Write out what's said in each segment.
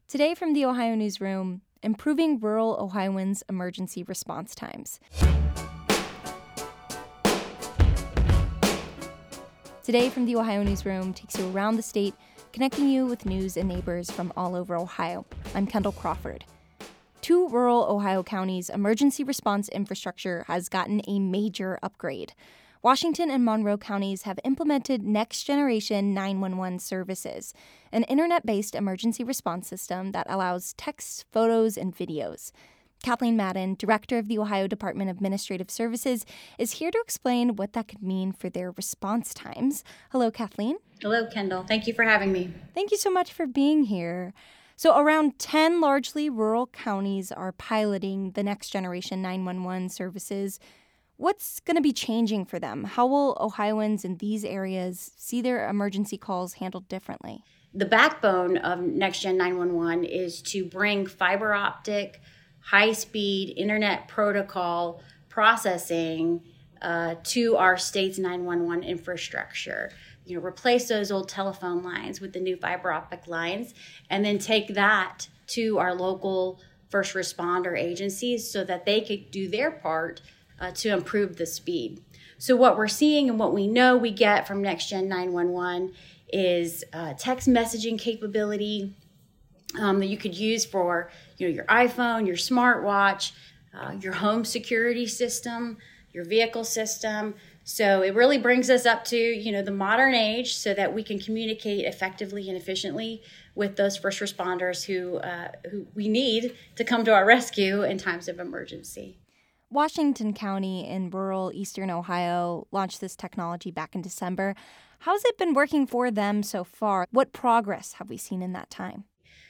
Today from the Ohio Newsroom, improving rural Ohioans' emergency response times. Today from the Ohio Newsroom takes you around the state, connecting you with news and neighbors from all over Ohio. I'm Kendall Crawford. 2 rural Ohio counties' emergency response infrastructure has gotten a major upgrade. Washington and Monroe counties have implemented Next Generation 911 services, an internet-based emergency response system that allows texts, photos, and videos. Kathleen Madden, director of the Ohio Department of Administrative Services, is here to explain what that could mean for their response times. Hello, Kathleen. Hello, Kendall. Thank you for having me. Thank you so much for being here. So around 10 largely rural counties are piloting the Next Generation 911 services. What's going to be changing for them? How will Ohioans in these areas see their emergency calls handled differently? The backbone of Next Gen 911 is to bring fiber optic, high-speed internet protocol processing to our state's 911 infrastructure. Replace those old telephone lines with the new fiber optic lines, and then take that to our local first responder agencies so that they could do their part to improve the speed. So what we're seeing and what we know we get from Next Gen 911 is text messaging capability that you could use for your iPhone, your smartwatch, your home security system, your vehicle system. So it really brings us up to the modern age so that we can communicate effectively and efficiently with those first responders who we need to come to our rescue in times of emergency. Washington County in rural eastern Ohio launched this technology back in December. How's it been working for them so far? What progress have we seen in that time?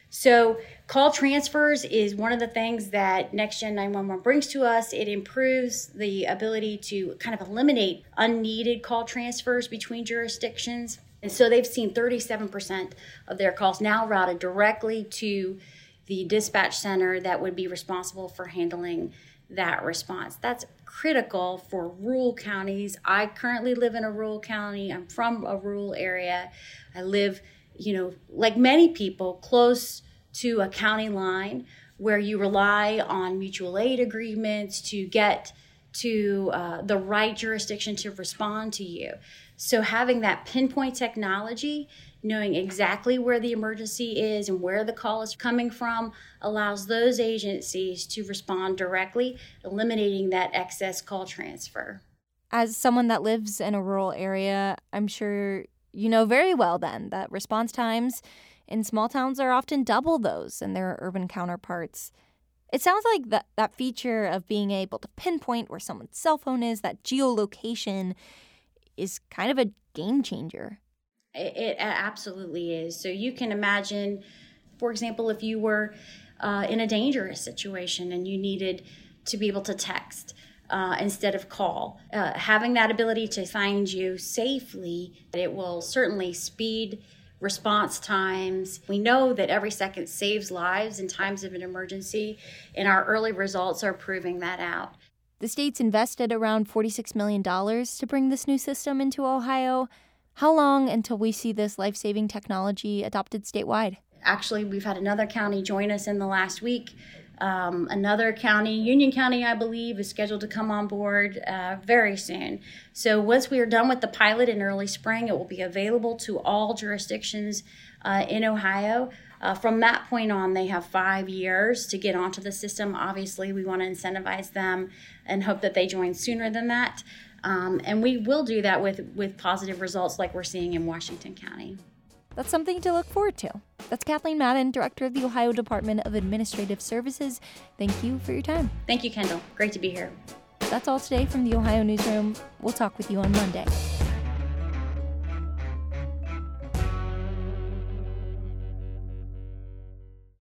So call transfers is one of the things that Next Gen 911 brings to us. It improves the ability to kind of eliminate unneeded call transfers between jurisdictions. And so they've seen 37% of their calls now routed directly to the dispatch center that would be responsible for handling that response. That's critical for rural counties. I currently live in a rural county. I'm from a rural area. I live, like many people, close to a county line where you rely on mutual aid agreements to get to the right jurisdiction to respond to you. So having that pinpoint technology, knowing exactly where the emergency is and where the call is coming from, allows those agencies to respond directly, eliminating that excess call transfer. As someone that lives in a rural area, I'm sure you know very well then that response times in small towns are often double those in their urban counterparts. It sounds like that feature of being able to pinpoint where someone's cell phone is, that geolocation, is kind of a game changer. It absolutely is. So you can imagine, for example, if you were in a dangerous situation and you needed to be able to text instead of call, having that ability to find you safely, it will certainly speed response times. We know that every second saves lives in times of an emergency, and our early results are proving that out. The state's invested around $46 million to bring this new system into Ohio. How long until we see this life-saving technology adopted statewide? Actually, we've had another county join us in the last week. Another county, Union County, I believe, is scheduled to come on board very soon. So once we are done with the pilot in early spring, it will be available to all jurisdictions in Ohio. From that point on, they have 5 years to get onto the system. Obviously, we want to incentivize them and hope that they join sooner than that. And we will do that with positive results like we're seeing in Washington County. That's something to look forward to. That's Kathleen Madden, director of the Ohio Department of Administrative Services. Thank you for your time. Thank you, Kendall. Great to be here. That's all today from the Ohio Newsroom. We'll talk with you on Monday.